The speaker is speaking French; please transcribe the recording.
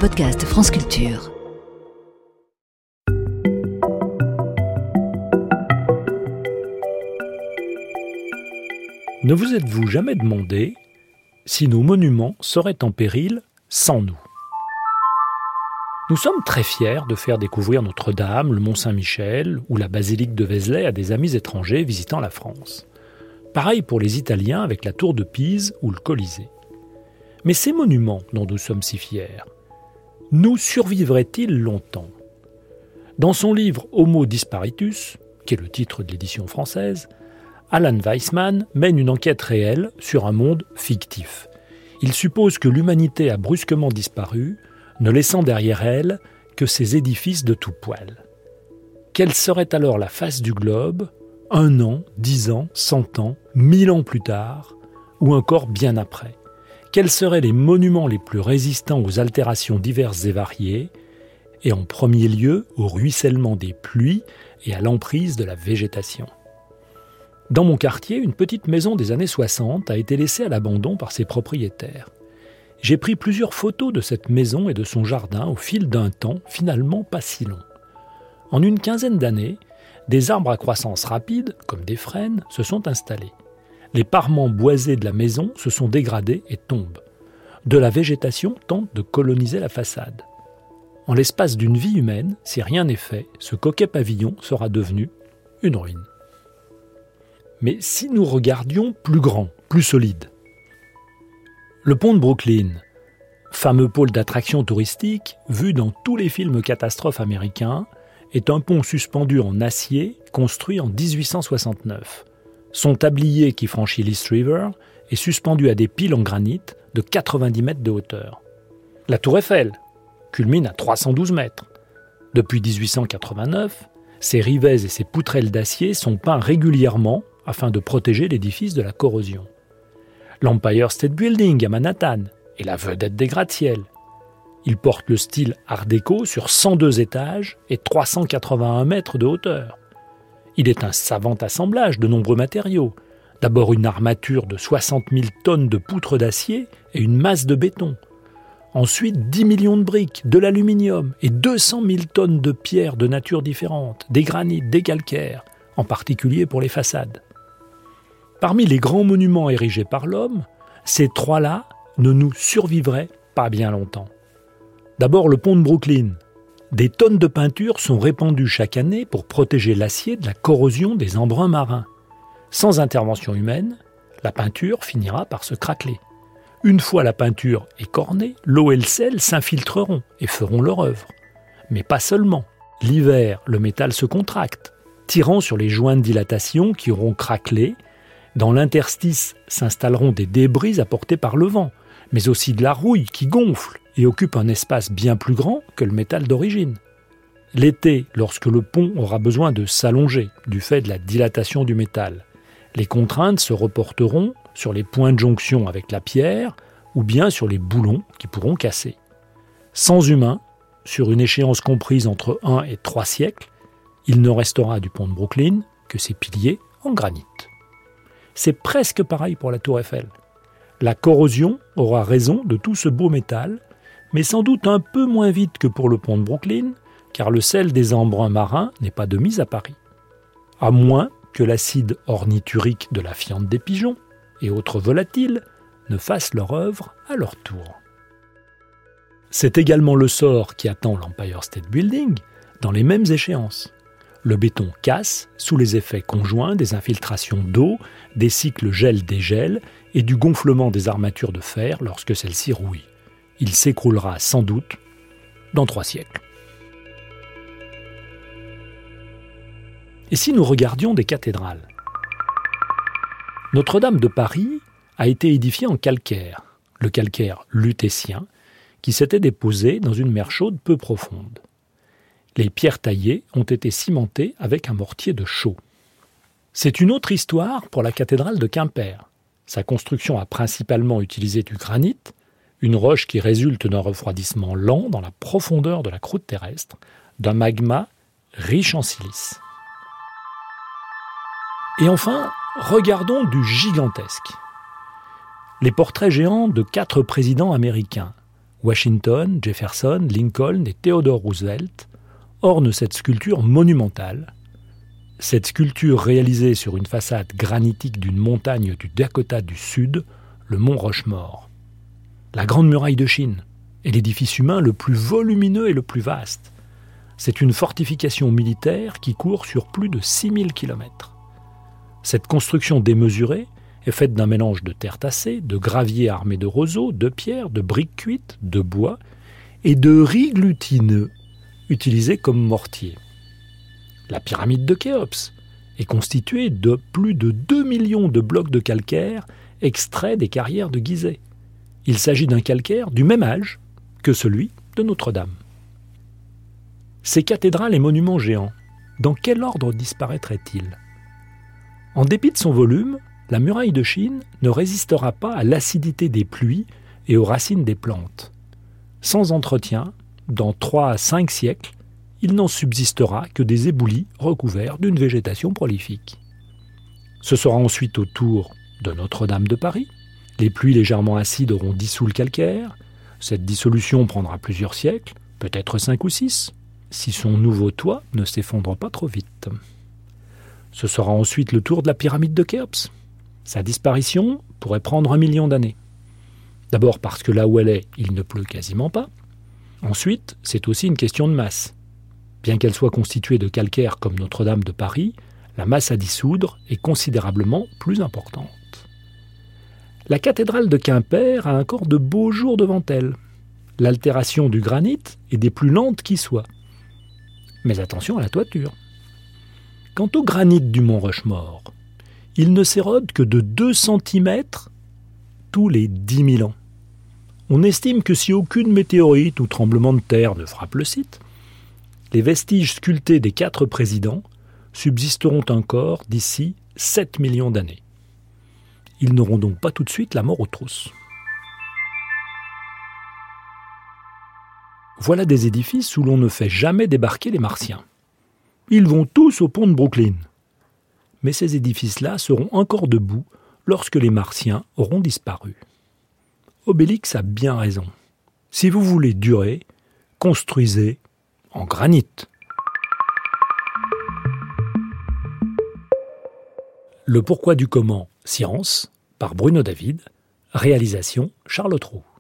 podcast France Culture. Ne vous êtes-vous jamais demandé si nos monuments seraient en péril sans nous ? Nous sommes très fiers de faire découvrir Notre-Dame, le Mont-Saint-Michel ou la basilique de Vézelay à des amis étrangers visitant la France. Pareil pour les Italiens avec la tour de Pise ou le Colisée. Mais ces monuments dont nous sommes si fiers, nous survivraient-ils longtemps ? Dans son livre Homo Disparitus, qui est le titre de l'édition française, Alan Weissman mène une enquête réelle sur un monde fictif. Il suppose que l'humanité a brusquement disparu, ne laissant derrière elle que ses édifices de tout poil. Quelle serait alors la face du globe, 1 an, 10 ans, 100 ans, 1000 ans plus tard, ou encore bien après ? Quels seraient les monuments les plus résistants aux altérations diverses et variées, et en premier lieu au ruissellement des pluies et à l'emprise de la végétation ? Dans mon quartier, une petite maison des années 60 a été laissée à l'abandon par ses propriétaires. J'ai pris plusieurs photos de cette maison et de son jardin au fil d'un temps finalement pas si long. En une quinzaine d'années, des arbres à croissance rapide, comme des frênes, se sont installés. Les parements boisés de la maison se sont dégradés et tombent. De la végétation tente de coloniser la façade. En l'espace d'une vie humaine, si rien n'est fait, ce coquet pavillon sera devenu une ruine. Mais si nous regardions plus grand, plus solide, le pont de Brooklyn, fameux pôle d'attraction touristique, vu dans tous les films catastrophes américains, est un pont suspendu en acier construit en 1869. Son tablier qui franchit l'East River est suspendu à des piles en granit de 90 mètres de hauteur. La tour Eiffel culmine à 312 mètres. Depuis 1889, ses rivets et ses poutrelles d'acier sont peints régulièrement afin de protéger l'édifice de la corrosion. L'Empire State Building à Manhattan est la vedette des gratte-ciel. Il porte le style Art déco sur 102 étages et 381 mètres de hauteur. Il est un savant assemblage de nombreux matériaux. D'abord une armature de 60 000 tonnes de poutres d'acier et une masse de béton. Ensuite 10 millions de briques, de l'aluminium et 200 000 tonnes de pierres de nature différente, des granites, des calcaires, en particulier pour les façades. Parmi les grands monuments érigés par l'homme, ces trois-là ne nous survivraient pas bien longtemps. D'abord le pont de Brooklyn. Des tonnes de peinture sont répandues chaque année pour protéger l'acier de la corrosion des embruns marins. Sans intervention humaine, la peinture finira par se craqueler. Une fois la peinture écornée, l'eau et le sel s'infiltreront et feront leur œuvre. Mais pas seulement. L'hiver, le métal se contracte, tirant sur les joints de dilatation qui auront craquelé. Dans l'interstice s'installeront des débris apportés par le vent, mais aussi de la rouille qui gonfle et occupe un espace bien plus grand que le métal d'origine. L'été, lorsque le pont aura besoin de s'allonger du fait de la dilatation du métal, les contraintes se reporteront sur les points de jonction avec la pierre ou bien sur les boulons qui pourront casser. Sans humains, sur une échéance comprise entre 1 et 3 siècles, il ne restera du pont de Brooklyn que ses piliers en granit. C'est presque pareil pour la tour Eiffel. La corrosion aura raison de tout ce beau métal, mais sans doute un peu moins vite que pour le pont de Brooklyn, car le sel des embruns marins n'est pas de mise à Paris. À moins que l'acide ornithurique de la fiente des pigeons et autres volatiles ne fassent leur œuvre à leur tour. C'est également le sort qui attend l'Empire State Building dans les mêmes échéances. Le béton casse sous les effets conjoints des infiltrations d'eau, des cycles gel-dégel et du gonflement des armatures de fer lorsque celles-ci rouillent. Il s'écroulera sans doute dans 3 siècles. Et si nous regardions des cathédrales ? Notre-Dame de Paris a été édifiée en calcaire, le calcaire lutétien, qui s'était déposé dans une mer chaude peu profonde. Les pierres taillées ont été cimentées avec un mortier de chaux. C'est une autre histoire pour la cathédrale de Quimper. Sa construction a principalement utilisé du granit, une roche qui résulte d'un refroidissement lent dans la profondeur de la croûte terrestre, d'un magma riche en silice. Et enfin, regardons du gigantesque. Les portraits géants de 4 présidents américains, Washington, Jefferson, Lincoln et Theodore Roosevelt ornent cette sculpture monumentale. Cette sculpture réalisée sur une façade granitique d'une montagne du Dakota du Sud, le mont Rushmore. La Grande Muraille de Chine est l'édifice humain le plus volumineux et le plus vaste. C'est une fortification militaire qui court sur plus de 6000 km. Cette construction démesurée est faite d'un mélange de terre tassée, de gravier armé de roseaux, de pierres, de briques cuites, de bois et de riz glutineux utilisés comme mortier. La pyramide de Khéops est constituée de plus de 2 millions de blocs de calcaire extraits des carrières de Gizeh. Il s'agit d'un calcaire du même âge que celui de Notre-Dame. Ces cathédrales et monuments géants, dans quel ordre disparaîtraient-ils ? En dépit de son volume, la muraille de Chine ne résistera pas à l'acidité des pluies et aux racines des plantes. Sans entretien, dans 3 à 5 siècles, il n'en subsistera que des éboulis recouverts d'une végétation prolifique. Ce sera ensuite au tour de Notre-Dame de Paris. Les pluies légèrement acides auront dissous le calcaire. Cette dissolution prendra plusieurs siècles, peut-être 5 ou 6, si son nouveau toit ne s'effondre pas trop vite. Ce sera ensuite le tour de la pyramide de Khéops. Sa disparition pourrait prendre 1 million d'années. D'abord parce que là où elle est, il ne pleut quasiment pas. Ensuite, c'est aussi une question de masse. Bien qu'elle soit constituée de calcaire comme Notre-Dame de Paris, la masse à dissoudre est considérablement plus importante. La cathédrale de Quimper a encore de beaux jours devant elle. L'altération du granit est des plus lentes qui soient. Mais attention à la toiture. Quant au granit du mont Rushmore, il ne s'érode que de 2 cm tous les 10 000 ans. On estime que si aucune météorite ou tremblement de terre ne frappe le site, les vestiges sculptés des 4 présidents subsisteront encore d'ici 7 millions d'années. Ils n'auront donc pas tout de suite la mort aux trousses. Voilà des édifices où l'on ne fait jamais débarquer les Martiens. Ils vont tous au pont de Brooklyn. Mais ces édifices-là seront encore debout lorsque les Martiens auront disparu. Obélix a bien raison. Si vous voulez durer, construisez en granit. Le pourquoi du comment, science, par Bruno David, réalisation Charles Trou.